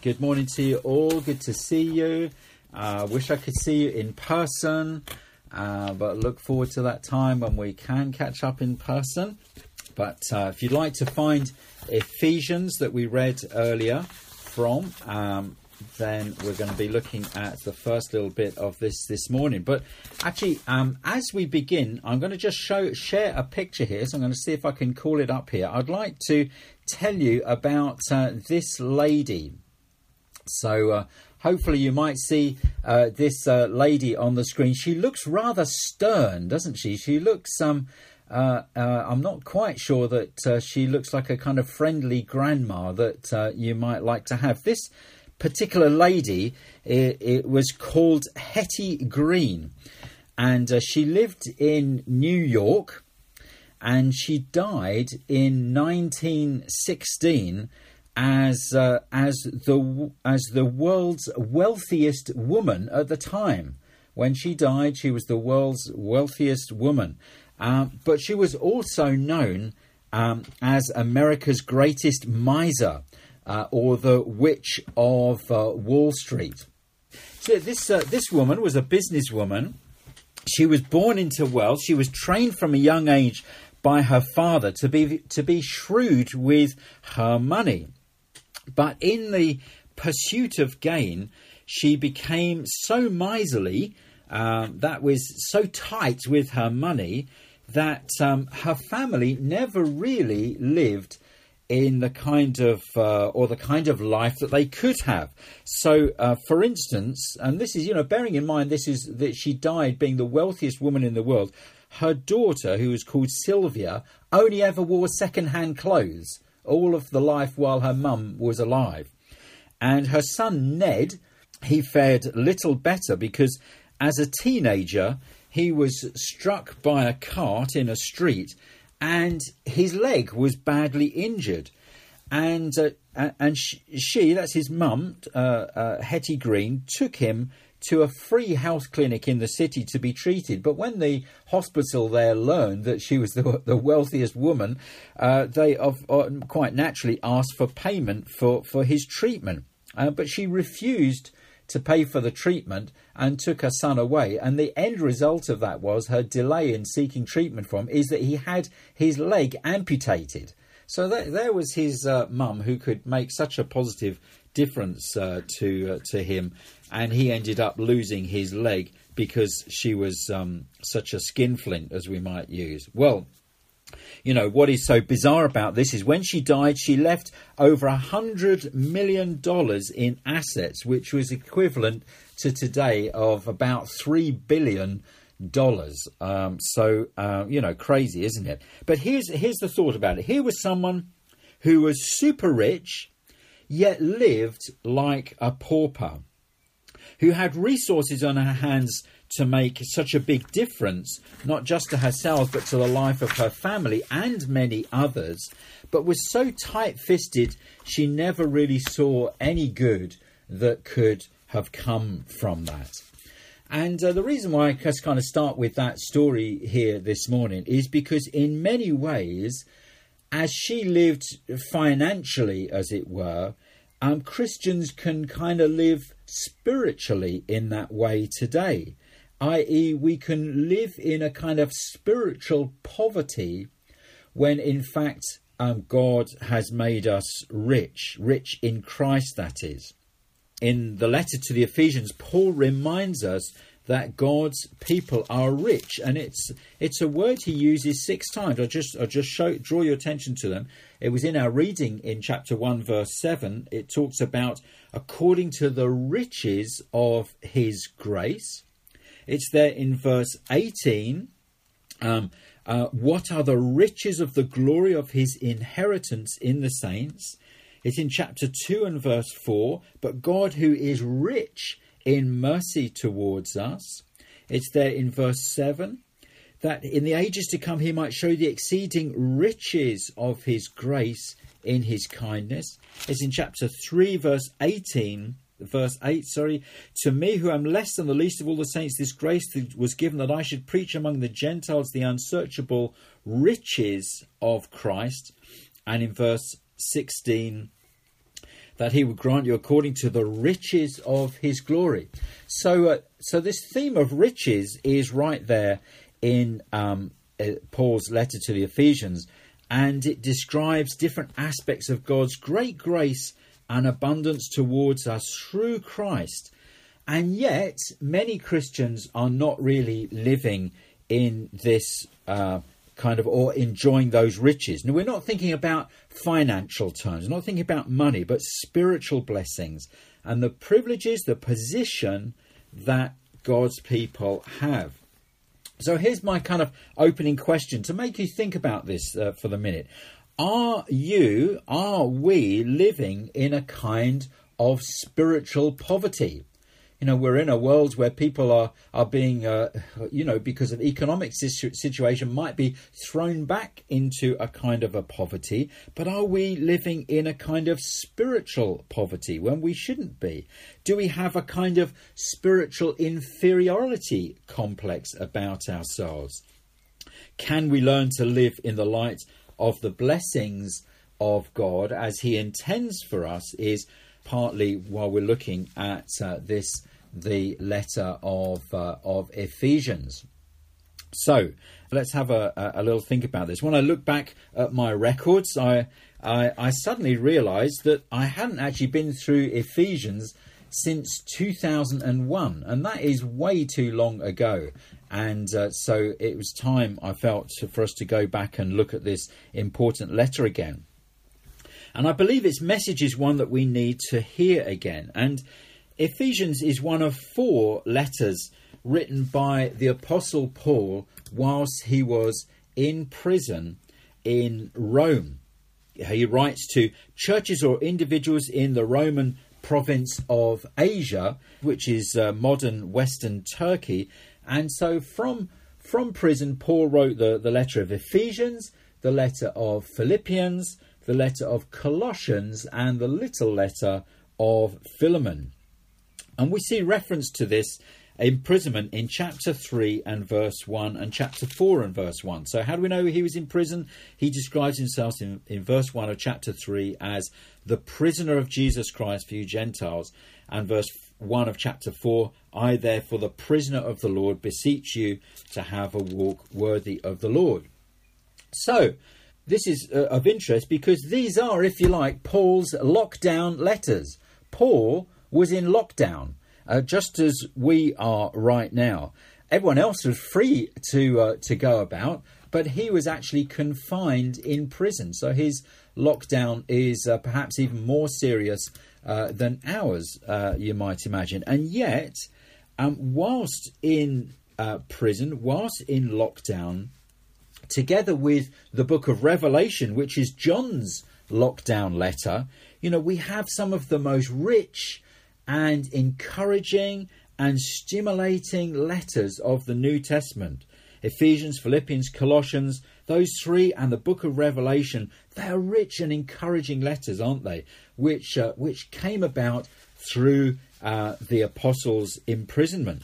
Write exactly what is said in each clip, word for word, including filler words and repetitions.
Good morning to you all. Good to see you. I uh, wish I could see you in person, uh, but look forward to that time when we can catch up in person. But uh, if you'd like to find Ephesians that we read earlier from, um, then we're going to be looking at the first little bit of this this morning. But actually, um, as we begin, I'm going to just show share a picture here. So I'm going to see if I can call it up here. I'd like to tell you about uh, this lady. So uh, hopefully you might see uh, this uh, lady on the screen. She looks rather stern, doesn't she? She looks, um, uh, uh, I'm not quite sure that uh, she looks like a kind of friendly grandma that uh, you might like to have. This particular lady, it, it was called Hetty Green, and uh, she lived in New York, and she died in nineteen sixteen as uh, as the as the world's wealthiest woman at the time. When she died, she was the world's wealthiest woman, um, but she was also known um, as America's greatest miser, uh, or the Witch of uh, Wall Street. So this uh, this woman was a businesswoman. She was born into wealth. She was trained from a young age by her father to be to be shrewd with her money. But in the pursuit of gain, she became so miserly, um, that was so tight with her money, that um, her family never really lived in the kind of uh, or the kind of life that they could have. So, uh, for instance, and this is, you know, bearing in mind this is that she died being the wealthiest woman in the world. Her daughter, who was called Sylvia, only ever wore second-hand clothes all of the life while her mum was alive. And her son Ned, he fared little better because as a teenager he was struck by a cart in a street and his leg was badly injured. And uh, and she, she, that's his mum, uh, uh, Hetty Green, took him to a free health clinic in the city to be treated. But when the hospital there learned that she was the, the wealthiest woman, uh, they of, uh, quite naturally asked for payment for, for his treatment. Uh, but she refused to pay for the treatment and took her son away. And the end result of that was her delay in seeking treatment from is that he had his leg amputated. So that, there was his uh, mum who could make such a positive difference uh, to uh, to him, and he ended up losing his leg because she was um, such a skinflint, as we might use. Well, you know, what is so bizarre about this is when she died, she left over a hundred million dollars in assets, which was equivalent to today of about three billion dollars. Um, so, uh, you know, crazy, isn't it? But here's here's the thought about it. Here was someone who was super rich, yet lived like a pauper, who had resources on her hands to make such a big difference, not just to herself, but to the life of her family and many others, but was so tight-fisted she never really saw any good that could have come from that. And uh, the reason why I just kind of start with that story here this morning is because in many ways, as she lived financially, as it were, um, Christians can kind of live spiritually in that way today, that is we can live in a kind of spiritual poverty when in fact um, God has made us rich, rich in Christ, that is. In the letter to the Ephesians, Paul reminds us that God's people are rich, and it's it's a word he uses six times. I'll just I'll just show draw your attention to them. It was in our reading in chapter one, verse seven. It talks about according to the riches of his grace. It's there in verse eighteen. Um, uh, what are the riches of the glory of his inheritance in the saints? It's in chapter two and verse four. But God, who is rich in mercy towards us. It's there in verse seven, that in the ages to come he might show the exceeding riches of his grace in his kindness. It's in chapter three, verse eighteen, verse eight, sorry. To me, who am less than the least of all the saints, this grace was given that I should preach among the Gentiles the unsearchable riches of Christ. And in verse sixteen, that he would grant you according to the riches of his glory. So, uh, so this theme of riches is right there in um, uh, Paul's letter to the Ephesians, and it describes different aspects of God's great grace and abundance towards us through Christ. And yet, many Christians are not really living in this uh, kind of, or enjoying those riches. Now, we're not thinking about financial terms, not thinking about money, but spiritual blessings and the privileges, the position that God's people have. So here's my kind of opening question to make you think about this uh, for the minute. Are you, are we living in a kind of spiritual poverty? You know, we're in a world where people are, are being, uh, you know, because of economic situ- situation, might be thrown back into a kind of a poverty. But are we living in a kind of spiritual poverty when we shouldn't be? Do we have a kind of spiritual inferiority complex about ourselves? Can we learn to live in the light of the blessings of God as he intends for us, is partly while we're looking at uh, this, the letter of uh, of Ephesians. So let's have a, a little think about this. When I look back at my records, I, I I suddenly realised that I hadn't actually been through Ephesians since two thousand one, and that is way too long ago. And uh, so it was time, I felt, to, for us to go back and look at this important letter again. And I believe its message is one that we need to hear again. And Ephesians is one of four letters written by the Apostle Paul whilst he was in prison in Rome. He writes to churches or individuals in the Roman province of Asia, which is uh, modern Western Turkey. And so from, from prison, Paul wrote the, the letter of Ephesians, the letter of Philippians, the letter of Colossians, and the little letter of Philemon. And we see reference to this imprisonment in chapter three and verse one and chapter four and verse one. So how do we know he was in prison? He describes himself in, in verse one of chapter three as the prisoner of Jesus Christ for you Gentiles. And verse one of chapter four, I therefore, the prisoner of the Lord, beseech you to have a walk worthy of the Lord. So this is uh, of interest because these are, if you like, Paul's lockdown letters. Paul was in lockdown, uh, just as we are right now. Everyone else was free to uh, to go about, but he was actually confined in prison. So his lockdown is uh, perhaps even more serious uh, than ours, uh, you might imagine. And yet, um, whilst in uh, prison, whilst in lockdown, together with the book of Revelation, which is John's lockdown letter, you know, we have some of the most rich and encouraging and stimulating letters of the New Testament. Ephesians, Philippians, Colossians, those three, and the book of Revelation, they are rich and encouraging letters, aren't they? Which uh, which came about through uh, the apostles' imprisonment.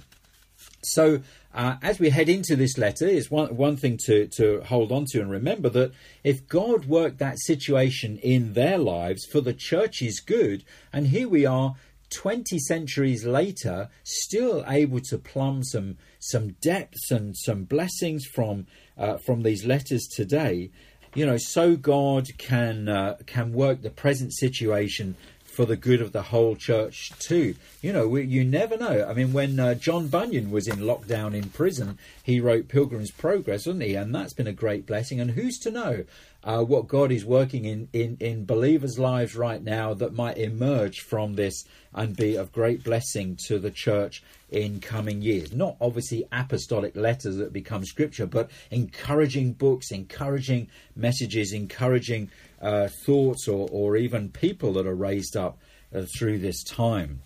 So uh, as we head into this letter, it's one, one thing to, to hold on to and remember that if God worked that situation in their lives for the church's good, and here we are twenty centuries later, still able to plumb some some depths and some blessings from uh, from these letters today, you know, so God can uh, can work the present situation for the good of the whole church too. You know, we, you never know. I mean, when uh, John Bunyan was in lockdown in prison, he wrote Pilgrim's Progress, didn't he? And that's been a great blessing. And who's to know uh, what God is working in, in, in believers' lives right now that might emerge from this and be of great blessing to the church in coming years. Not obviously apostolic letters that become scripture, but encouraging books, encouraging messages, encouraging uh, thoughts, or, or even people that are raised up uh, through this time.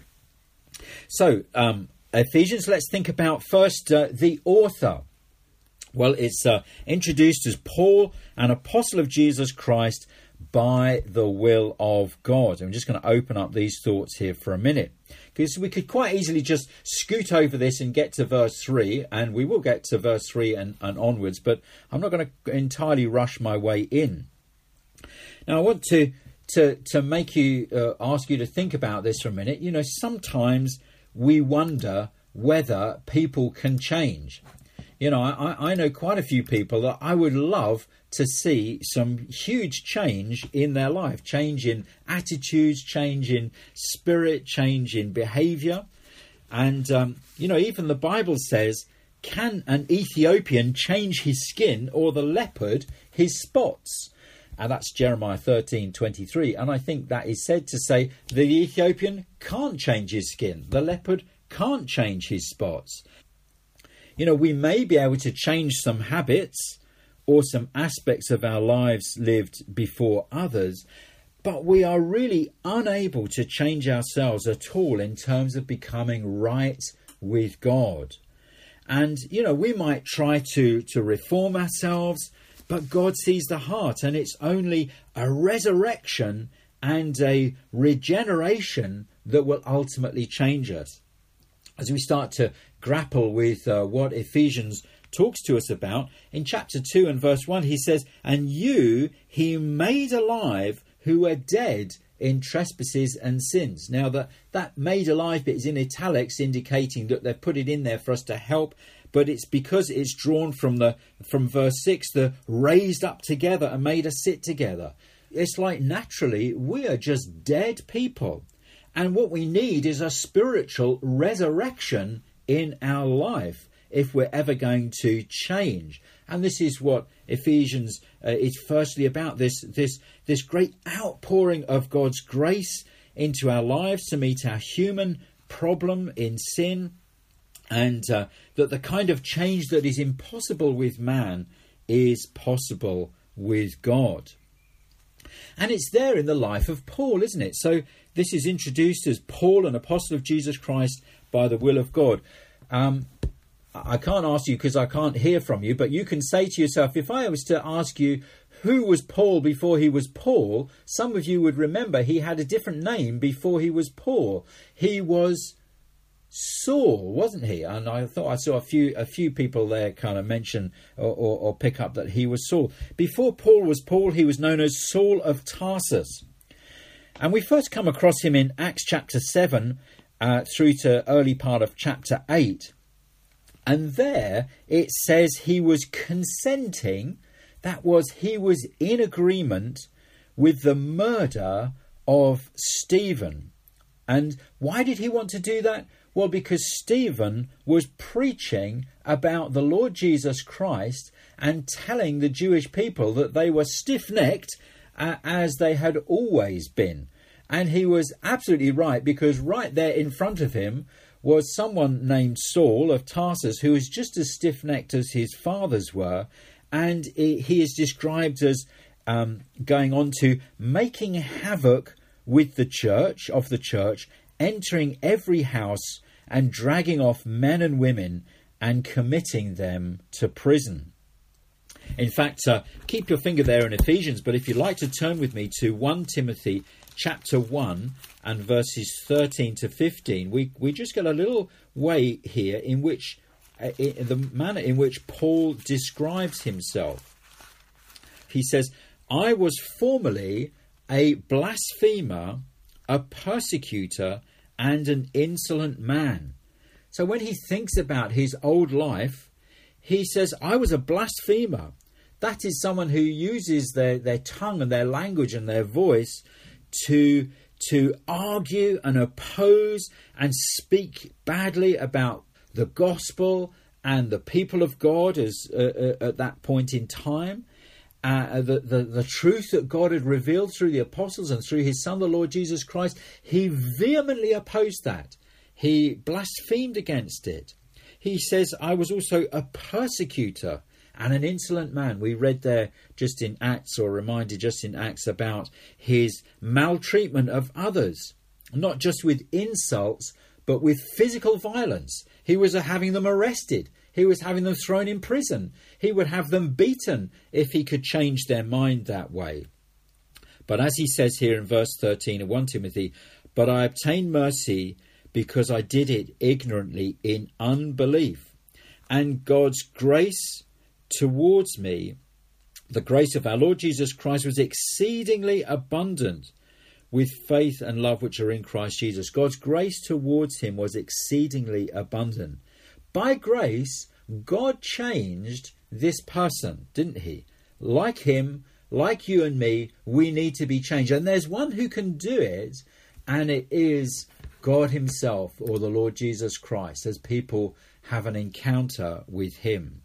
So, um, Ephesians, let's think about first uh, the author. Well, it's uh, introduced as Paul, an apostle of Jesus Christ by the will of God. I'm just going to open up these thoughts here for a minute, because we could quite easily just scoot over this and get to verse three, and we will get to verse three and, and onwards, but I'm not going to entirely rush my way in. Now, I want to to, to make you, uh, ask you to think about this for a minute, you know, sometimes we wonder whether people can change. You know, I, I know quite a few people that I would love to see some huge change in their life, change in attitudes, change in spirit, change in behavior. And, um, you know, even the Bible says, can an Ethiopian change his skin, or the leopard his spots? And that's Jeremiah thirteen twenty-three. And I think that is said to say the Ethiopian can't change his skin. The leopard can't change his spots. You know, we may be able to change some habits or some aspects of our lives lived before others, but we are really unable to change ourselves at all in terms of becoming right with God. And, you know, we might try to, to reform ourselves, but God sees the heart, and it's only a resurrection and a regeneration that will ultimately change us. As we start to grapple with uh, what Ephesians talks to us about, in chapter two and verse one, he says, and you he made alive who were dead in trespasses and sins. Now, that, that made alive bit is in italics, indicating that they've put it in there for us to help, but it's because it's drawn from the from verse six, the raised up together and made us sit together. It's like naturally we are just dead people. And what we need is a spiritual resurrection in our life if we're ever going to change. And this is what Ephesians uh, is firstly about, this, this, this great outpouring of God's grace into our lives to meet our human problem in sin, and uh, that the kind of change that is impossible with man is possible with God. And it's there in the life of Paul, isn't it? So this is introduced as Paul, an apostle of Jesus Christ by the will of God. Um, I can't ask you because I can't hear from you, but you can say to yourself, if I was to ask you who was Paul before he was Paul, some of you would remember he had a different name before he was Paul. He was Saul, wasn't he? And I thought I saw a few a few people there kind of mention or, or, or pick up that he was Saul. Before Paul was Paul, he was known as Saul of Tarsus. And we first come across him in Acts chapter seven uh, through to early part of chapter eight. And there it says he was consenting, that was, he was in agreement with the murder of Stephen. And why did he want to do that? Well, because Stephen was preaching about the Lord Jesus Christ and telling the Jewish people that they were stiff-necked uh, as they had always been. And he was absolutely right, because right there in front of him was someone named Saul of Tarsus, who was just as stiff-necked as his fathers were. And he is described as um, going on to making havoc with the church, of the church, entering every house and dragging off men and women and committing them to prison. In fact, uh, keep your finger there in Ephesians, but if you'd like to turn with me to First Timothy chapter one and verses thirteen to fifteen, we, we just get a little way here in which, uh, in the manner in which Paul describes himself. He says, I was formerly a blasphemer, a persecutor, and an insolent man. So when he thinks about his old life, he says, I was a blasphemer. That is someone who uses their, their tongue and their language and their voice to, to argue and oppose and speak badly about the gospel and the people of God as uh, uh, at that point in time. Uh, the, the, the truth that God had revealed through the apostles and through his son, the Lord Jesus Christ, he vehemently opposed that. He blasphemed against it. He says, I was also a persecutor and an insolent man. We read there just in Acts, or reminded just in Acts, about his maltreatment of others, not just with insults, but with physical violence. He was having them arrested. He was having them thrown in prison. He would have them beaten if he could change their mind that way. But as he says here in verse thirteen of First Timothy, but I obtained mercy because I did it ignorantly in unbelief. And God's grace towards me, the grace of our Lord Jesus Christ, was exceedingly abundant with faith and love which are in Christ Jesus. God's grace towards him was exceedingly abundant. By grace, God changed this person, didn't he? Like him, like you and me, we need to be changed. And there's one who can do it, and it is God himself, or the Lord Jesus Christ, as people have an encounter with him.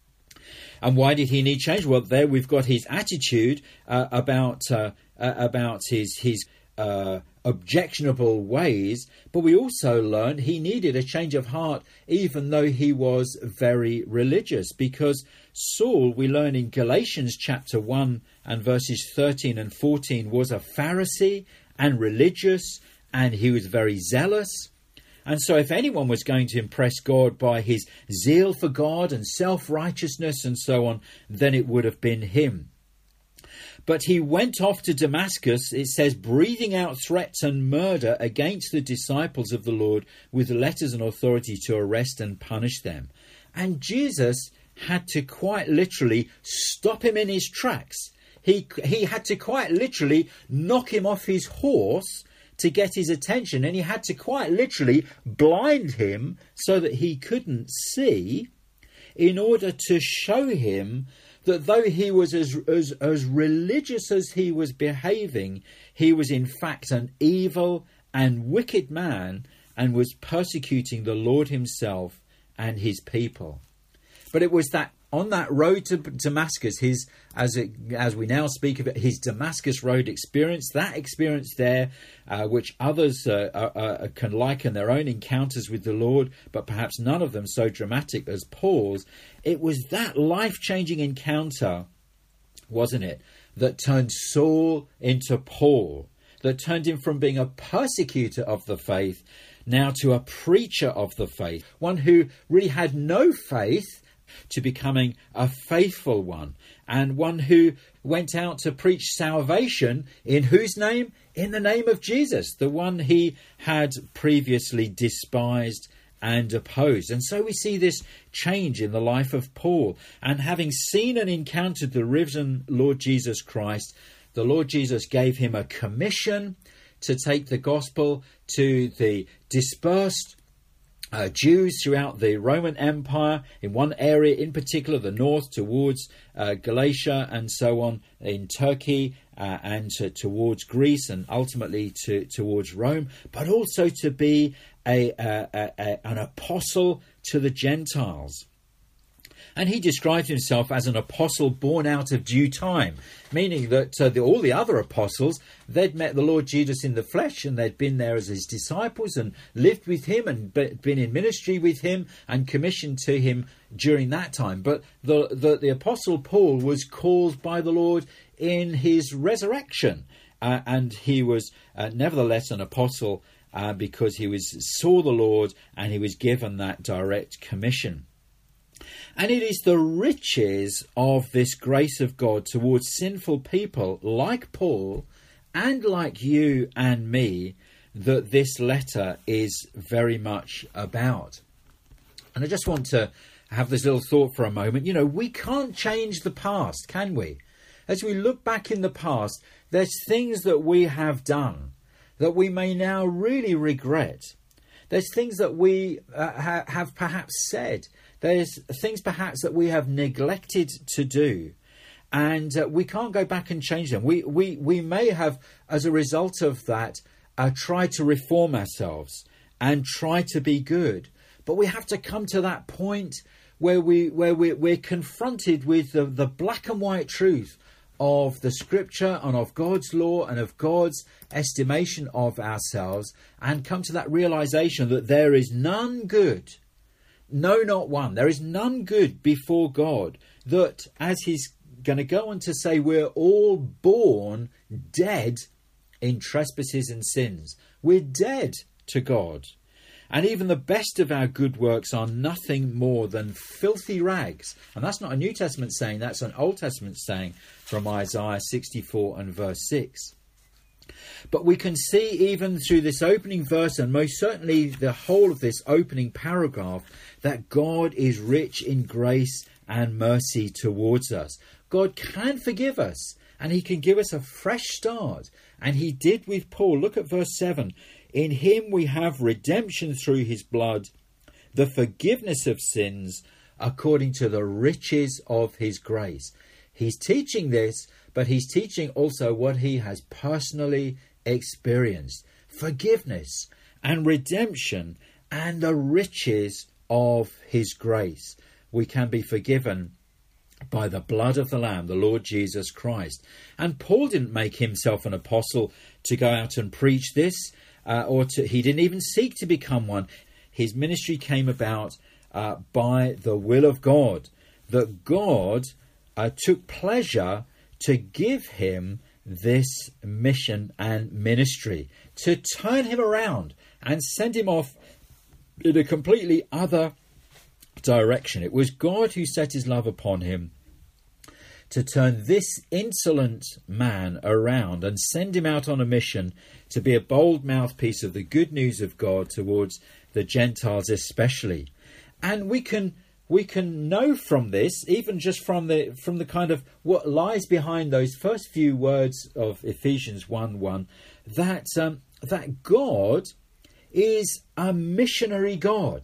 And why did he need change? Well, there we've got his attitude uh, about uh, uh, about his his uh, objectionable ways, but we also learn he needed a change of heart, even though he was very religious. Because Saul, we learn in Galatians chapter one and verses thirteen and fourteen, was a Pharisee and religious, and he was very zealous. And so if anyone was going to impress God by his zeal for God and self-righteousness and so on, then it would have been him. But he went off to Damascus, it says, breathing out threats and murder against the disciples of the Lord, with letters and authority to arrest and punish them. And Jesus had to quite literally stop him in his tracks. He, he had to quite literally knock him off his horse to get his attention, and he had to quite literally blind him so that he couldn't see, in order to show him that though he was as, as, as religious as he was behaving, he was in fact an evil and wicked man and was persecuting the Lord himself and his people. But it was that on that road to Damascus, his, as it, as we now speak of it, his Damascus Road experience, that experience there, uh, which others uh, uh, uh, can liken their own encounters with the Lord, but perhaps none of them so dramatic as Paul's. It was that life-changing encounter, wasn't it, that turned Saul into Paul, that turned him from being a persecutor of the faith now to a preacher of the faith, one who really had no faith, to becoming a faithful one, and one who went out to preach salvation in whose name? In the name of Jesus, the one he had previously despised and opposed. And so we see this change in the life of Paul. And having seen and encountered the risen Lord Jesus Christ, the Lord Jesus gave him a commission to take the gospel to the dispersed Uh, Jews throughout the Roman Empire, in one area in particular, the north towards uh, Galatia and so on, in Turkey uh, and to, towards Greece, and ultimately to, towards Rome, but also to be a, a, a, a an apostle to the Gentiles. And he described himself as an apostle born out of due time, meaning that uh, the, all the other apostles, they'd met the Lord Jesus in the flesh, and they'd been there as his disciples and lived with him and be, been in ministry with him and commissioned to him during that time. But the, the, the apostle Paul was called by the Lord in his resurrection, uh, and he was uh, nevertheless an apostle uh, because he was saw the Lord and he was given that direct commission. And it is the riches of this grace of God towards sinful people like Paul and like you and me that this letter is very much about. And I just want to have this little thought for a moment. You know, we can't change the past, can we? As we look back in the past, there's things that we have done that we may now really regret. There's things that we uh, ha- have perhaps said. There's things perhaps that we have neglected to do, and uh, we can't go back and change them. We we we may have, as a result of that, uh, tried to reform ourselves and try to be good. But we have to come to that point where we where we we're confronted with the, the black and white truth of the Scripture and of God's law and of God's estimation of ourselves, and come to that realization that there is none good. No, not one. There is none good before God. That, as he's going to go on to say, we're all born dead in trespasses and sins. We're dead to God. And even the best of our good works are nothing more than filthy rags. And that's not a New Testament saying, that's an Old Testament saying from Isaiah sixty-four and verse six. But we can see even through this opening verse, and most certainly the whole of this opening paragraph, that God is rich in grace and mercy towards us. God can forgive us and he can give us a fresh start. And he did with Paul. Look at verse seven. In him we have redemption through his blood, the forgiveness of sins according to the riches of his grace. He's teaching this, but he's teaching also what he has personally experienced. Forgiveness and redemption and the riches of his grace. We can be forgiven by the blood of the Lamb, the Lord Jesus Christ. And Paul didn't make himself an apostle to go out and preach this, uh, or to, he didn't even seek to become one. His ministry came about uh, by the will of God, that God uh, took pleasure to give him this mission and ministry, to turn him around and send him off in a completely other direction. It was God who set his love upon him to turn this insolent man around and send him out on a mission to be a bold mouthpiece of the good news of God towards the Gentiles especially. And we can we can know from this, even just from the from the kind of what lies behind those first few words of Ephesians one one, that um, that God is a missionary God.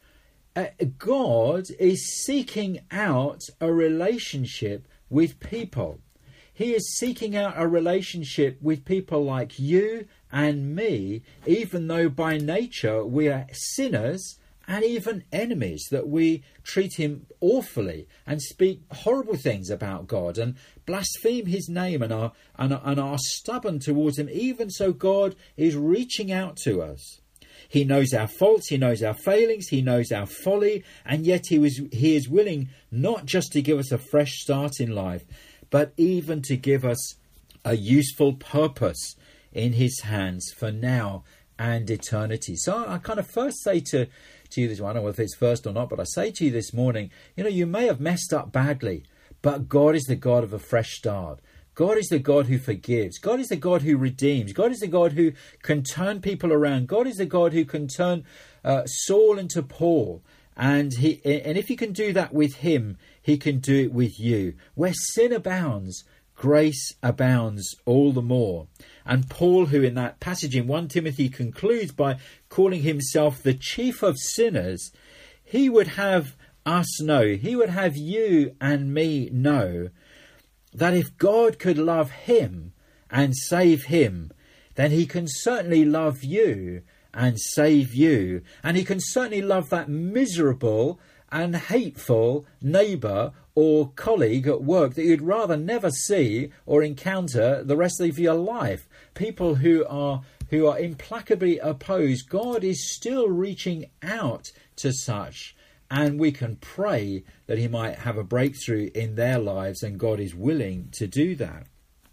Uh, God is seeking out a relationship with people. He is seeking out a relationship with people like you and me, even though by nature we are sinners and even enemies, that we treat him awfully and speak horrible things about God and blaspheme his name and are, and are, and are stubborn towards him. Even so, God is reaching out to us. He knows our faults, he knows our failings, he knows our folly, and yet he was he is willing not just to give us a fresh start in life, but even to give us a useful purpose in his hands for now and eternity. So I kind of first say to, to you this morning, I don't know if it's first or not, but I say to you this morning, you know, you may have messed up badly, but God is the God of a fresh start. God is the God who forgives. God is the God who redeems. God is the God who can turn people around. God is the God who can turn uh, Saul into Paul. And he, and if he can do that with him, he can do it with you. Where sin abounds, grace abounds all the more. And Paul, who in that passage in First Timothy concludes by calling himself the chief of sinners, he would have us know, he would have you and me know, that if God could love him and save him, then he can certainly love you and save you. And he can certainly love that miserable and hateful neighbour or colleague at work that you'd rather never see or encounter the rest of your life. People who are who are implacably opposed. God is still reaching out to such. And we can pray that he might have a breakthrough in their lives, and God is willing to do that.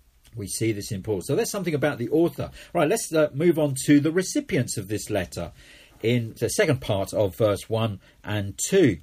We see this in Paul. So that's something about the author. Right, let's uh, move on to the recipients of this letter in the second part of verse one and two.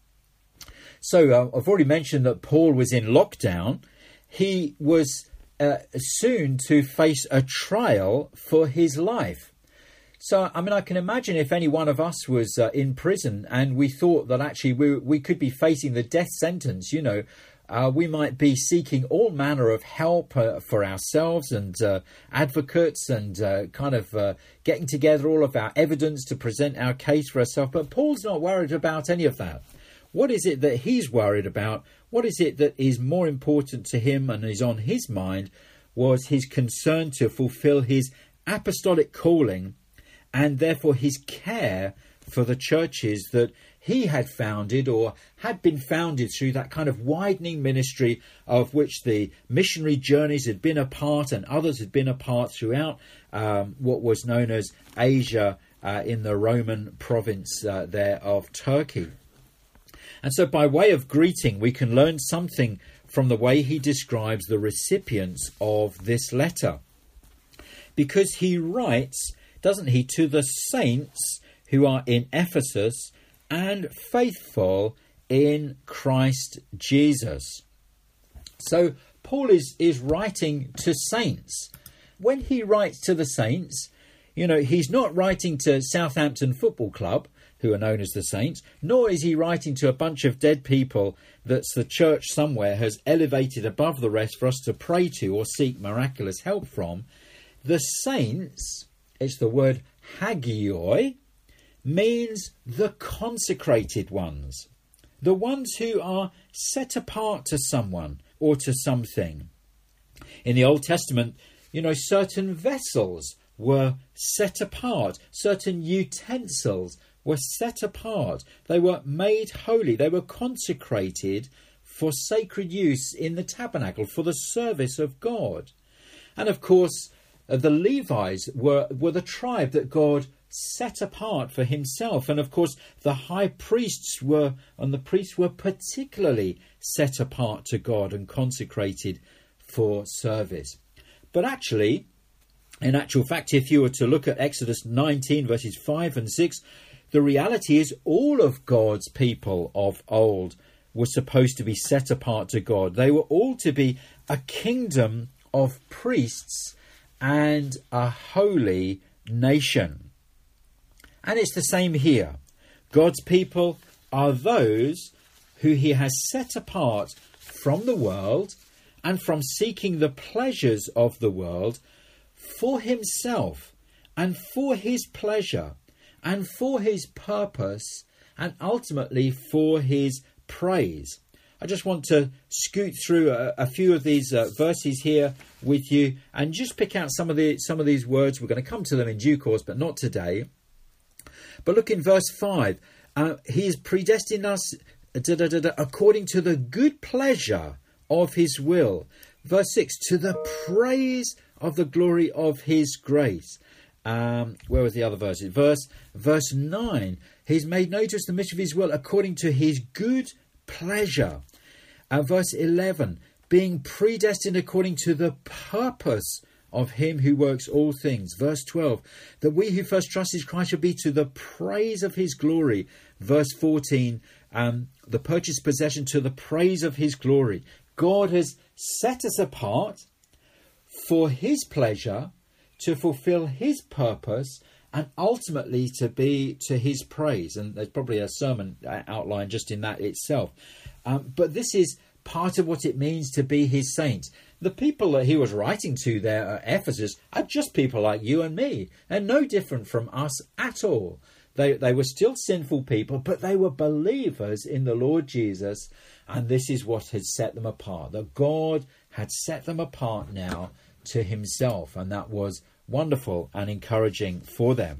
So uh, I've already mentioned that Paul was in lockdown. He was uh, soon to face a trial for his life. So, I mean, I can imagine if any one of us was uh, in prison and we thought that actually we we could be facing the death sentence, you know, uh, we might be seeking all manner of help uh, for ourselves and uh, advocates and uh, kind of uh, getting together all of our evidence to present our case for ourselves. But Paul's not worried about any of that. What is it that he's worried about? What is it that is more important to him and is on his mind was his concern to fulfill his apostolic calling, and therefore his care for the churches that he had founded or had been founded through that kind of widening ministry of which the missionary journeys had been a part and others had been a part throughout um, what was known as Asia uh, in the Roman province uh, there of Turkey. And so by way of greeting, we can learn something from the way he describes the recipients of this letter. Because he writes, doesn't he, to the saints who are in Ephesus and faithful in Christ Jesus. So Paul is, is writing to saints. When he writes to the saints, You know, he's not writing to Southampton Football Club, who are known as the saints, nor is he writing to a bunch of dead people that the church somewhere has elevated above the rest for us to pray to or seek miraculous help from. The saints, it's the word hagioi, means the consecrated ones, the ones who are set apart to someone or to something. In the Old Testament, you know, certain vessels were set apart, certain utensils were set apart, they were made holy, they were consecrated for sacred use in the tabernacle, for the service of God. And of course, the Levites were, were the tribe that God set apart for himself. And of course, the high priests were, and the priests were particularly set apart to God and consecrated for service. But actually, in actual fact, if you were to look at Exodus nineteen, verses five and six, the reality is all of God's people of old were supposed to be set apart to God. They were all to be a kingdom of priests and a holy nation. And it's the same here. God's people are those who he has set apart from the world and from seeking the pleasures of the world for himself and for his pleasure and for his purpose and ultimately for his praise. I just want to scoot through a, a few of these uh, verses here with you and just pick out some of the some of these words. We're going to come to them in due course, but not today. But look in verse five. Uh, he has predestined us da, da, da, da, according to the good pleasure of his will. Verse six, to the praise of the glory of his grace. Um, where was the other verse? Verse, verse nine, he's made known to us the mystery of his will according to his good pleasure. Uh, verse eleven, being predestined according to the purpose of him who works all things. Verse twelve, that we who first trusted Christ should be to the praise of his glory. Verse fourteen, um, the purchased possession to the praise of his glory. God has set us apart for his pleasure, to fulfill his purpose, and ultimately to be to his praise. And there's probably a sermon outline just in that itself. Um, but this is part of what it means to be his saints. The people that he was writing to there at Ephesus are just people like you and me, and no different from us at all. They, they were still sinful people, but they were believers in the Lord Jesus, and this is what had set them apart. That God had set them apart now to himself, and that was wonderful and encouraging for them.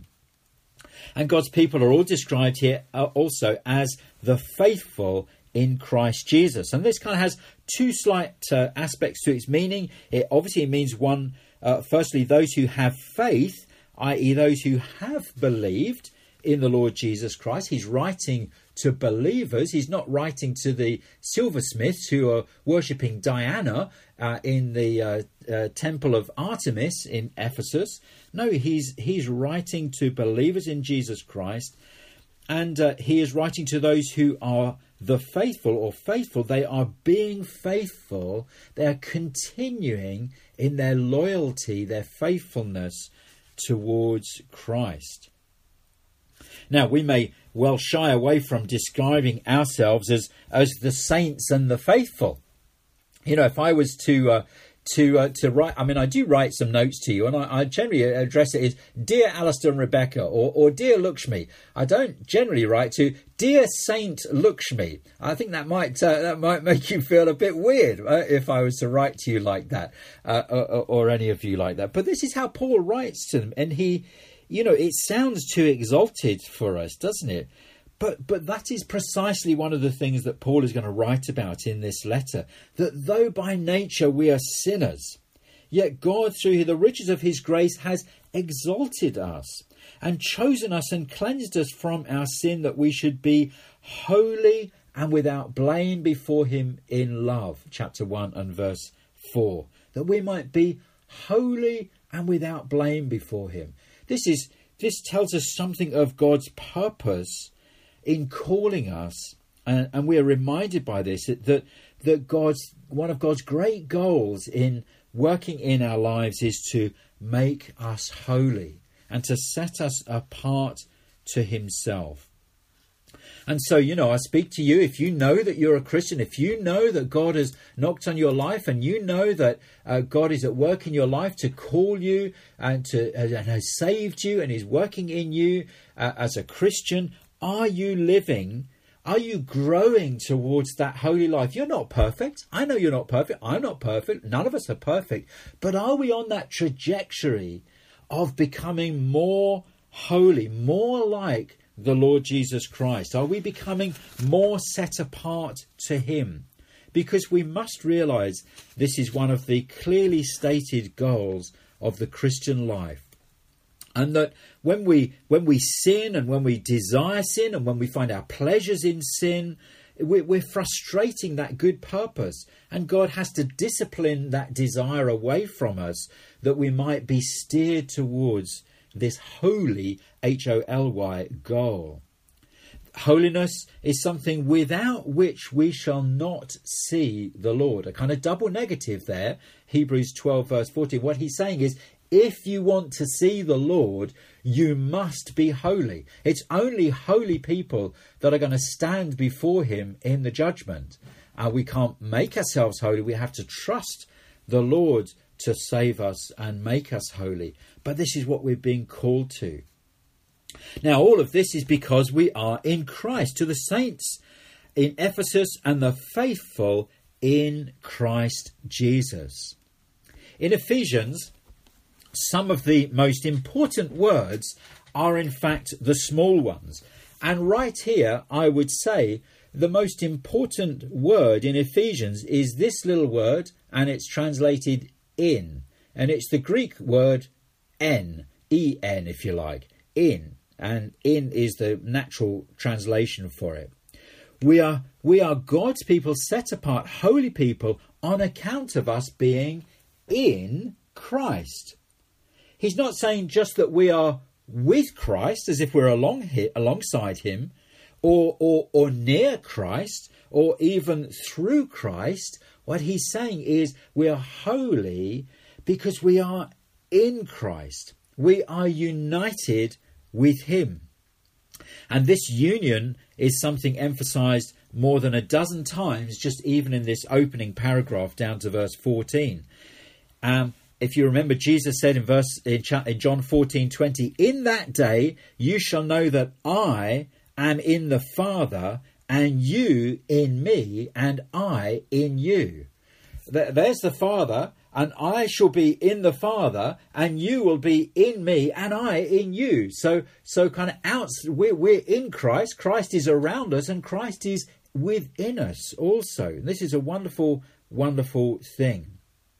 And God's people are all described here also as the faithful in Christ Jesus. And this kind of has two slight uh, aspects to its meaning. It obviously means one, uh, firstly, those who have faith, that is those who have believed in the Lord Jesus Christ. He's writing to believers. He's not writing to the silversmiths who are worshipping Diana uh, in the uh, uh, temple of Artemis in Ephesus. No, he's he's writing to believers in Jesus Christ, and uh, he is writing to those who are the faithful or faithful. They are being faithful. They are continuing in their loyalty, their faithfulness towards Christ. Now, we may well shy away from describing ourselves as, as the saints and the faithful. You know, if I was to uh, to uh, to write, I mean, I do write some notes to you, and I, I generally address it as Dear Alistair and Rebecca, or, or Dear Lakshmi. I don't generally write to Dear Saint Lakshmi. I think that might uh, that might make you feel a bit weird uh, if I was to write to you like that, uh, or, or any of you like that. But this is how Paul writes to them, and he. You know, it sounds too exalted for us, doesn't it? But but that is precisely one of the things that Paul is going to write about in this letter. That though by nature we are sinners, yet God, through the riches of his grace, has exalted us and chosen us and cleansed us from our sin, that we should be holy and without blame before him in love. Chapter one and verse four. That we might be holy and without blame before him. This is this tells us something of God's purpose in calling us, and, and we are reminded by this that that God's one of God's great goals in working in our lives is to make us holy, and to set us apart to himself. And so, you know, I speak to you, if you know that you're a Christian, if you know that God has knocked on your life, and you know that uh, God is at work in your life to call you and to uh, and has saved you and is working in you uh, as a Christian, are you living, are you growing towards that holy life? You're not perfect. I know you're not perfect. I'm not perfect. None of us are perfect. But are we on that trajectory of becoming more holy, more like the Lord Jesus Christ? Are we becoming more set apart to him? Because we must realize this is one of the clearly stated goals of the Christian life. And that when we when we sin and when we desire sin and when we find our pleasures in sin, we're, we're frustrating that good purpose. And God has to discipline that desire away from us that we might be steered towards this holy, H O L Y, goal. Holiness is something without which we shall not see the Lord. A kind of double negative there. Hebrews twelve verse fourteen. What he's saying is, if you want to see the Lord, you must be holy. It's only holy people that are going to stand before him in the judgment. Uh, we can't make ourselves holy. We have to trust the Lord to save us and make us holy. But this is what we're being called to. Now, all of this is because we are in Christ. To the saints in Ephesus and the faithful in Christ Jesus. In Ephesians, some of the most important words are in fact the small ones. And right here, I would say the most important word in Ephesians is this little word, and it's translated in. And it's the Greek word en, E N if you like, in. And in is the natural translation for it. We are, we are God's people, set apart, holy people, on account of us being in Christ. He's not saying just that we are with Christ, as if we're along here, alongside him, or, or, or near Christ, or even through Christ. What he's saying is we are holy because we are in Christ. We are united with him. And this union is something emphasized more than a dozen times, just even in this opening paragraph down to verse fourteen. Um, if you remember, Jesus said in verse in, in John fourteen twenty, in that day you shall know that I am in the Father, and you in me, and I in you. There's the Father, and I shall be in the Father, and you will be in me, and I in you. So, so kind of out, we're, we're in Christ. Christ is around us, and Christ is within us also. This is a wonderful, wonderful thing.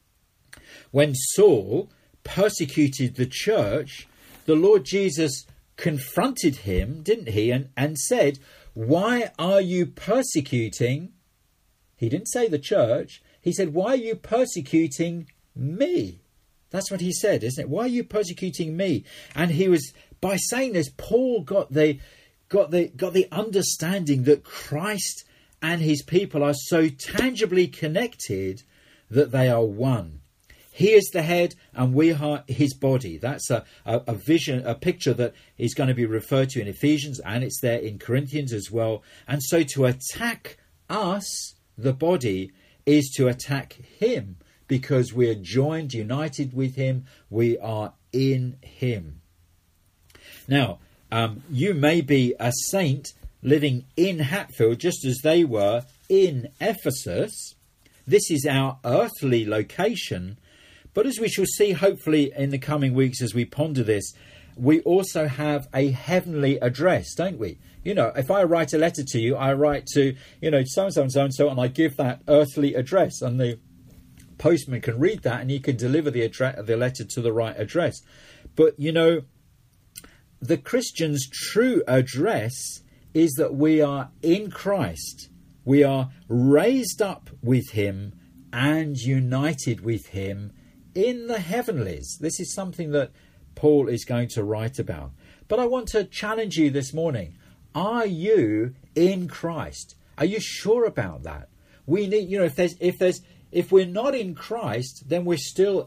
When Saul persecuted the church, the Lord Jesus confronted him, didn't he? And, and said, why are you persecuting? He didn't say the church. He said, why are you persecuting me? That's what he said, isn't it? Why are you persecuting me? And he was, by saying this, Paul got the, got the, got the understanding that Christ and his people are so tangibly connected that they are one. He is the head and we are his body. That's a, a, a vision, a picture that is going to be referred to in Ephesians, and it's there in Corinthians as well. And so to attack us, the body, is to attack him, because we are joined, united with him. We are in him. Now, um, you may be a saint living in Hatfield, just as they were in Ephesus. This is our earthly location. But as we shall see, hopefully, in the coming weeks as we ponder this, we also have a heavenly address, don't we? You know, if I write a letter to you, I write to, you know, so-and-so and so-and-so, and I give that earthly address. And the postman can read that and he can deliver the, address, the letter to the right address. But, you know, the Christian's true address is that we are in Christ. We are raised up with him and united with him in the heavenlies. This is something that Paul is going to write about. But I want to challenge you this morning. Are you in Christ? Are you sure about that? We need, you know, if there's, if there's, if we're not in Christ, then we're still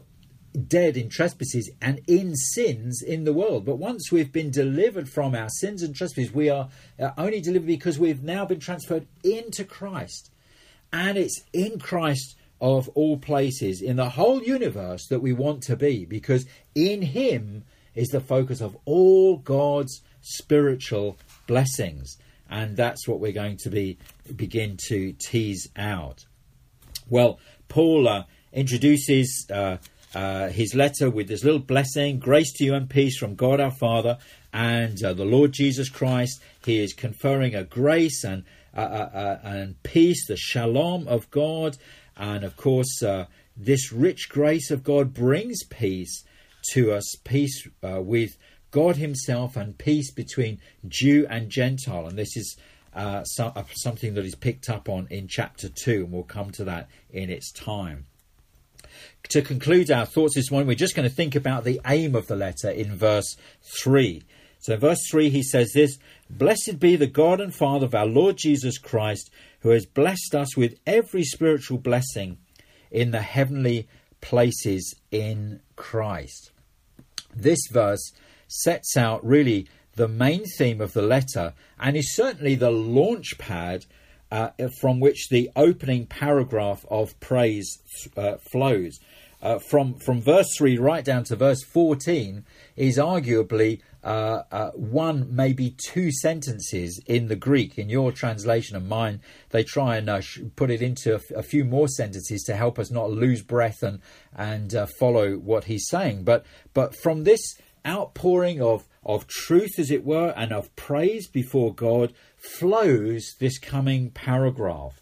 dead in trespasses and in sins in the world. But once we've been delivered from our sins and trespasses, we are only delivered because we've now been transferred into Christ. And it's in Christ of all places, in the whole universe, that we want to be, because in him is the focus of all God's spiritual blessings. And that's what we're going to be begin to tease out. Well, Paul uh, introduces uh, uh, his letter with this little blessing: grace to you and peace from God our Father and uh, the Lord Jesus Christ. He is conferring a grace and uh, uh, uh, and peace, the shalom of God. And of course, uh, this rich grace of God brings peace to us, peace uh, with God himself and peace between Jew and Gentile. And this is uh, so, uh, something that is picked up on in chapter two, and we'll come to that in its time. To conclude our thoughts this morning, we're just going to think about the aim of the letter in verse three. So in verse three, he says this: "Blessed be the God and Father of our Lord Jesus Christ, who has blessed us with every spiritual blessing in the heavenly places in Christ." This verse sets out really the main theme of the letter, and is certainly the launch pad uh, from which the opening paragraph of praise uh, flows. Uh, from, from verse three right down to verse fourteen is arguably uh, uh, one, maybe two sentences in the Greek. In your translation and mine, they try and uh, put it into a, f- a few more sentences to help us not lose breath and, and uh, follow what he's saying. But, but from this outpouring of, of truth, as it were, and of praise before God, flows this coming paragraph.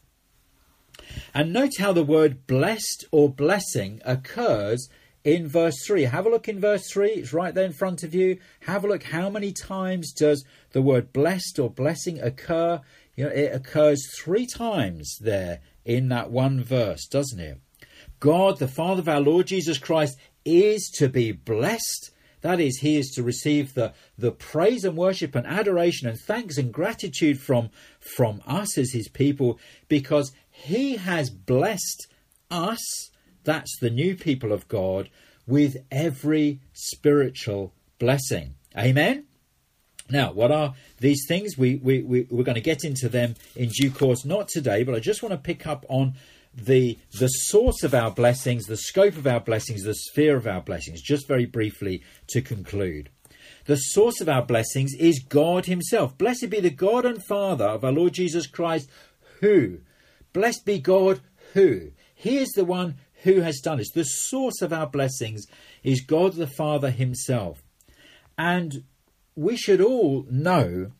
And note how the word blessed or blessing occurs in verse three. Have a look in verse three. It's right there in front of you. Have a look. How many times does the word blessed or blessing occur? You know, it occurs three times there in that one verse, doesn't it? God, the Father of our Lord Jesus Christ, is to be blessed. That is, he is to receive the, the praise and worship and adoration and thanks and gratitude from, from us as his people, because he has blessed us, that's the new people of God, with every spiritual blessing. Amen? Now, what are these things? We, we, we, we're going to get into them in due course, not today, but I just want to pick up on the the source of our blessings, the scope of our blessings, the sphere of our blessings, just very briefly to conclude. The source of our blessings is God himself. Blessed be the God and Father of our Lord Jesus Christ, who? Blessed be God, who? He is the one who has done this. The source of our blessings is God the Father himself. And we should all know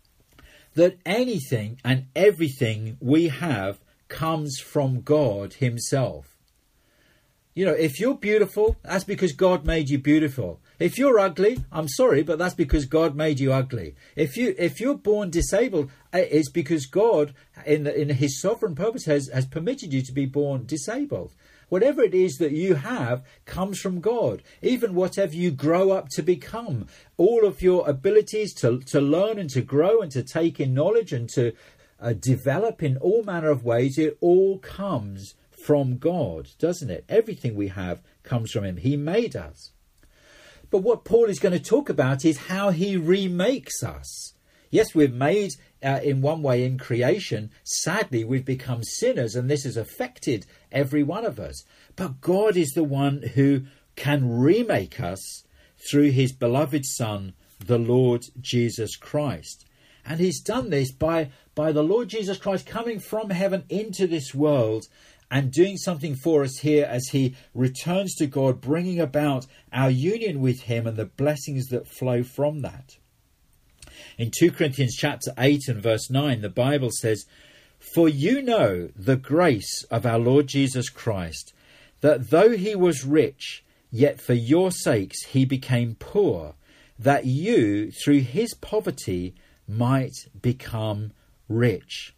that anything and everything we have comes from God himself. You know, if you're beautiful, that's because God made you beautiful. If you're ugly, I'm sorry, but that's because God made you ugly. If you if you're born disabled, it's because God, in in his sovereign purpose, has has permitted you to be born disabled. Whatever it is that you have comes from God. Even whatever you grow up to become, all of your abilities to to learn and to grow and to take in knowledge and to uh, develop in all manner of ways, it all comes from God, doesn't it? Everything we have comes from him. He made us. But what Paul is going to talk about is how he remakes us. Yes, we're made uh, in one way in creation. Sadly, we've become sinners, and this has affected every one of us. But God is the one who can remake us through his beloved Son, the Lord Jesus Christ. And he's done this by, by the Lord Jesus Christ coming from heaven into this world and doing something for us here as he returns to God, bringing about our union with him and the blessings that flow from that. In Second Corinthians chapter eight and verse nine, the Bible says, "For you know the grace of our Lord Jesus Christ, that though he was rich, yet for your sakes he became poor, that you through his poverty might become rich."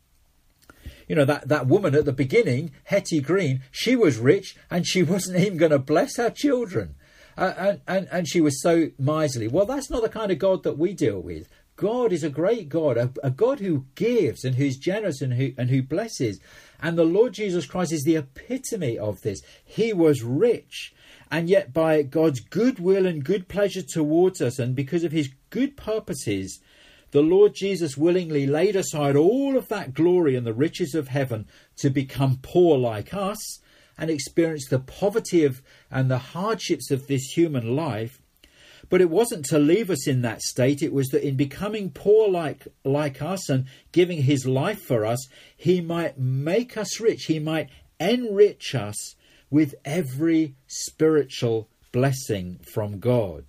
You know, that, that woman at the beginning, Hetty Green, she was rich and she wasn't even going to bless her children. Uh, and, and, and she was so miserly. Well, that's not the kind of God that we deal with. God is a great God, a, a God who gives and who's generous and who, and who blesses. And the Lord Jesus Christ is the epitome of this. He was rich. And yet by God's goodwill and good pleasure towards us, and because of his good purposes, the Lord Jesus willingly laid aside all of that glory and the riches of heaven to become poor like us and experience the poverty of and the hardships of this human life. But it wasn't to leave us in that state. It was that in becoming poor like, like us and giving his life for us, he might make us rich. He might enrich us with every spiritual blessing from God.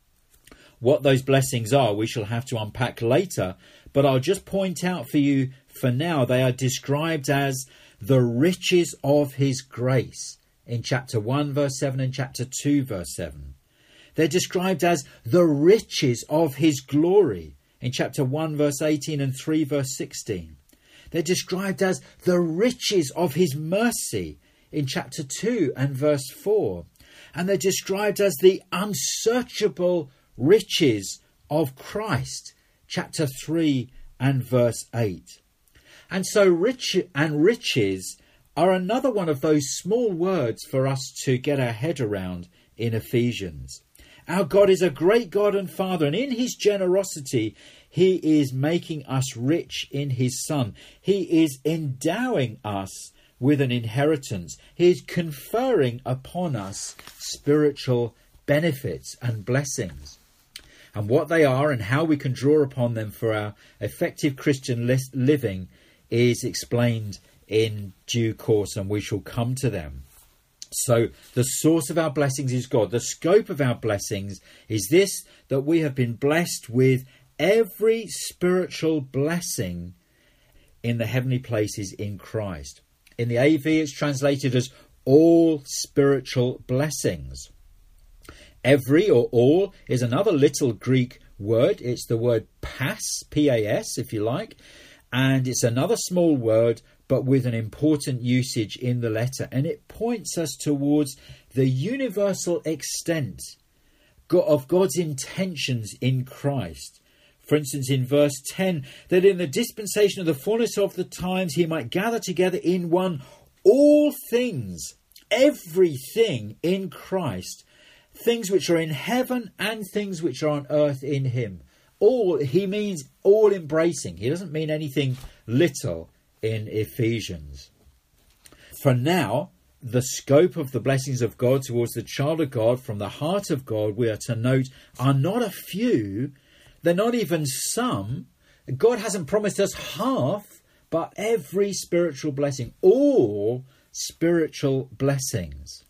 What those blessings are, we shall have to unpack later, but I'll just point out for you for now, they are described as the riches of his grace in chapter one verse seven and chapter two verse seven. They're described as the riches of his glory in chapter one verse eighteen and three verse sixteen. They're described as the riches of his mercy in chapter two and verse four. And they're described as the unsearchable riches of Christ, chapter three and verse eight. And so rich and riches are another one of those small words for us to get our head around in Ephesians. Our God is a great God and Father, and in his generosity, he is making us rich in his Son. He is endowing us with an inheritance. He is conferring upon us spiritual benefits and blessings. And what they are and how we can draw upon them for our effective Christian living is explained in due course, and we shall come to them. So the source of our blessings is God. The scope of our blessings is this, that we have been blessed with every spiritual blessing in the heavenly places in Christ. In the A V, it's translated as all spiritual blessings. Every or all is another little Greek word. It's the word pas, P A S, if you like. And it's another small word, but with an important usage in the letter. And it points us towards the universal extent of God's intentions in Christ. For instance, in verse ten, that in the dispensation of the fullness of the times he might gather together in one all things, everything in Christ, things which are in heaven and things which are on earth in him. All, he means all embracing. He doesn't mean anything little in Ephesians. For now, the scope of the blessings of God towards the child of God from the heart of God, we are to note, are not a few. They're not even some. God hasn't promised us half, but every spiritual blessing, all spiritual blessings.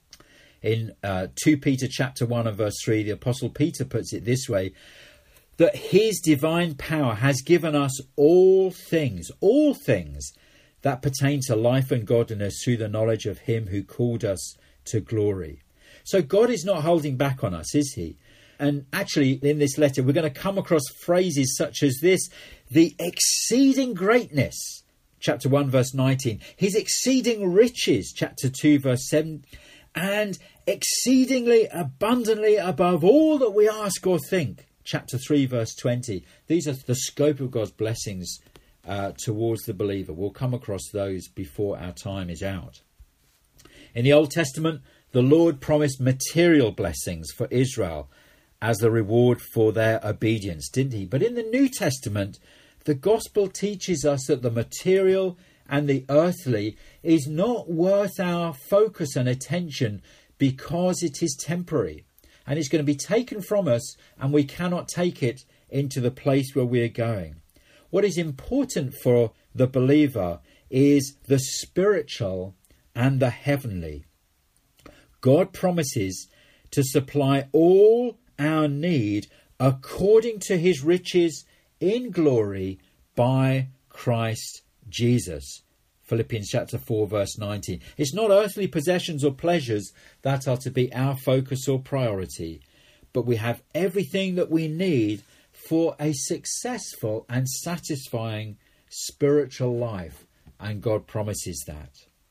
In uh, Second Peter chapter one and verse three, the Apostle Peter puts it this way, that his divine power has given us all things, all things that pertain to life and godliness through the knowledge of him who called us to glory. So God is not holding back on us, is he? And actually, in this letter, we're going to come across phrases such as this, the exceeding greatness, chapter one, verse nineteen, his exceeding riches, chapter two, verse seven, and exceedingly abundantly above all that we ask or think, chapter three, verse twenty. These are the scope of God's blessings uh, towards the believer. We'll come across those before our time is out. In the Old Testament, the Lord promised material blessings for Israel as the reward for their obedience, didn't he? But in the New Testament, the gospel teaches us that the material and the earthly is not worth our focus and attention because it is temporary. And it's going to be taken from us, and we cannot take it into the place where we are going. What is important for the believer is the spiritual and the heavenly. God promises to supply all our need according to his riches in glory by Christ Jesus. Philippians chapter four, verse nineteen. It's not earthly possessions or pleasures that are to be our focus or priority, but we have everything that we need for a successful and satisfying spiritual life, and God promises that.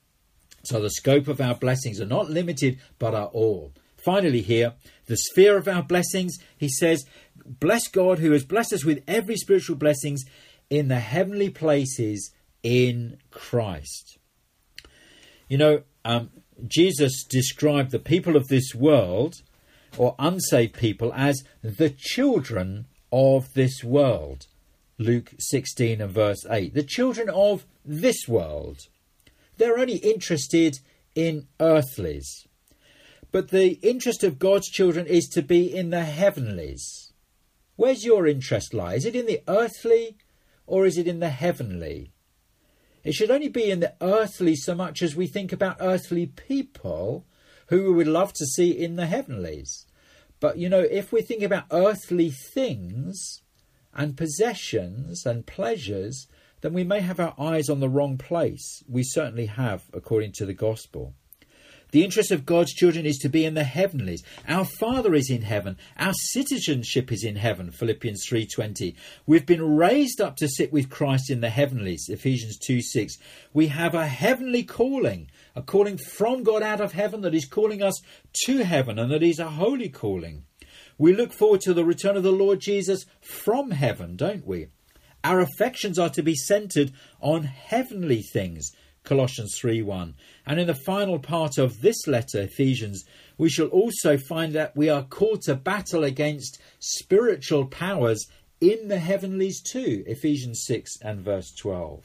So the scope of our blessings are not limited, but are all. Finally here, the sphere of our blessings, he says, bless God who has blessed us with every spiritual blessings in the heavenly places in Christ. You know, um, Jesus described the people of this world, or unsaved people, as the children of this world. Luke sixteen and verse eight. The children of this world. They're only interested in earthlies. But the interest of God's children is to be in the heavenlies. Where's your interest lie? Is it in the earthly or is it in the heavenly? It should only be in the earthly so much as we think about earthly people who we would love to see in the heavenlies. But, you know, if we think about earthly things and possessions and pleasures, then we may have our eyes on the wrong place. We certainly have, according to the gospel. The interest of God's children is to be in the heavenlies. Our Father is in heaven. Our citizenship is in heaven, Philippians three twenty. We've been raised up to sit with Christ in the heavenlies, Ephesians two six. We have a heavenly calling, a calling from God out of heaven that is calling us to heaven, and that is a holy calling. We look forward to the return of the Lord Jesus from heaven, don't we? Our affections are to be centred on heavenly things, Colossians three one. And in the final part of this letter, Ephesians, we shall also find that we are called to battle against spiritual powers in the heavenlies too, Ephesians six and verse twelve.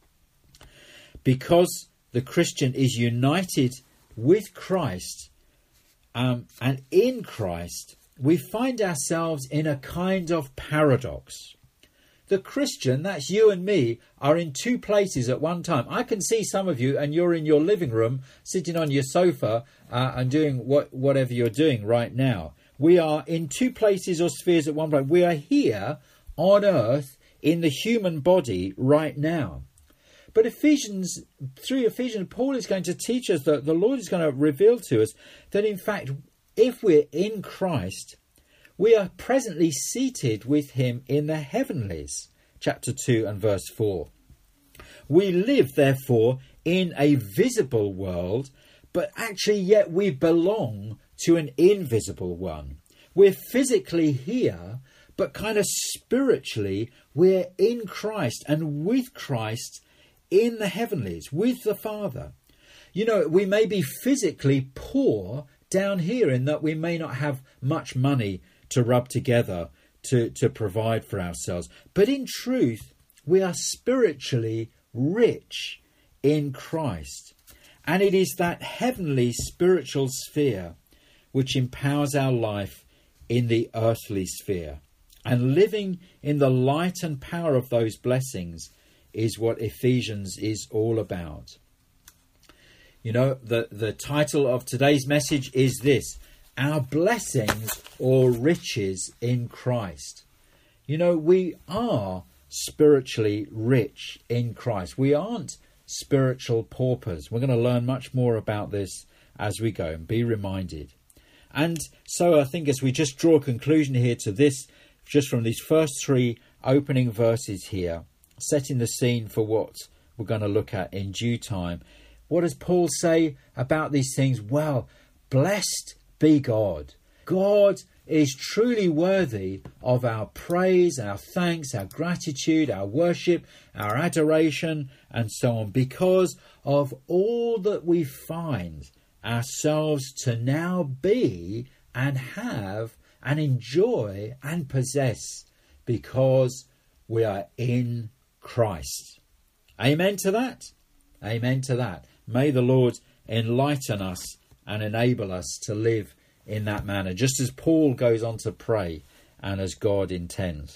Because the Christian is united with Christ um, and in Christ, we find ourselves in a kind of paradox. The Christian, that's you and me, are in two places at one time. I can see some of you and you're in your living room, sitting on your sofa uh, and doing what, whatever you're doing right now. We are in two places or spheres at one time. We are here on earth in the human body right now. But Ephesians, through Ephesians, Paul is going to teach us that the Lord is going to reveal to us that in fact, if we're in Christ, we are presently seated with him in the heavenlies. Chapter two and verse four. We live, therefore, in a visible world, but actually yet we belong to an invisible one. We're physically here, but kind of spiritually, we're in Christ and with Christ in the heavenlies, with the Father. You know, we may be physically poor down here in that we may not have much money to rub together to, to provide for ourselves. But in truth, we are spiritually rich in Christ. And it is that heavenly spiritual sphere which empowers our life in the earthly sphere. And living in the light and power of those blessings is what Ephesians is all about. You know, the, the title of today's message is this: Our blessings or riches in Christ. You know, we are spiritually rich in Christ. We aren't spiritual paupers. We're going to learn much more about this as we go and be reminded. And so I think as we just draw a conclusion here to this, just from these first three opening verses here, setting the scene for what we're going to look at in due time. What does Paul say about these things? Well, blessed be God. God is truly worthy of our praise, our thanks, our gratitude, our worship, our adoration, and so on, because of all that we find ourselves to now be and have and enjoy and possess because we are in Christ. Amen to that. Amen to that. May the Lord enlighten us and enable us to live in that manner, just as Paul goes on to pray and as God intends.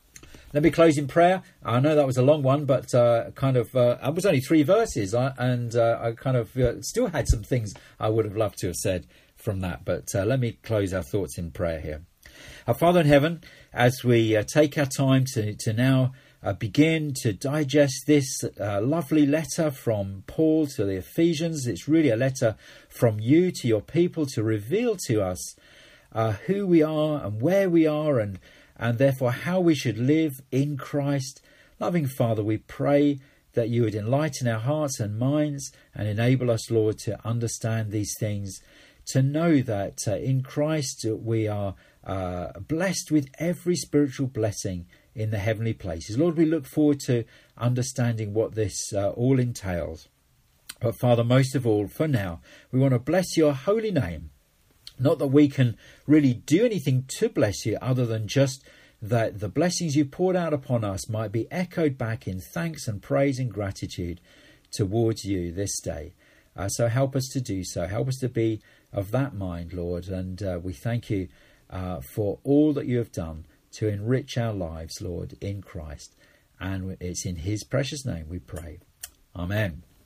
Let me close in prayer. I know that was a long one, but uh, kind of, uh, it was only three verses, uh, and uh, I kind of uh, still had some things I would have loved to have said from that. But uh, let me close our thoughts in prayer here. Our Father in heaven, as we uh, take our time to, to now uh, begin to digest this uh, lovely letter from Paul to the Ephesians. It's really a letter from you to your people to reveal to us uh, who we are and where we are, and, and therefore how we should live in Christ. Loving Father, we pray that you would enlighten our hearts and minds and enable us, Lord, to understand these things, to know that uh, in Christ we are uh, blessed with every spiritual blessing in the heavenly places. Lord, we look forward to understanding what this uh, all entails. But Father, most of all, for now, we want to bless your holy name. Not that we can really do anything to bless you other than just that the blessings you poured out upon us might be echoed back in thanks and praise and gratitude towards you this day. Uh, so help us to do so. Help us to be of that mind, Lord. And uh, we thank you uh, for all that you have done to enrich our lives, Lord, in Christ. And it's in his precious name we pray. Amen.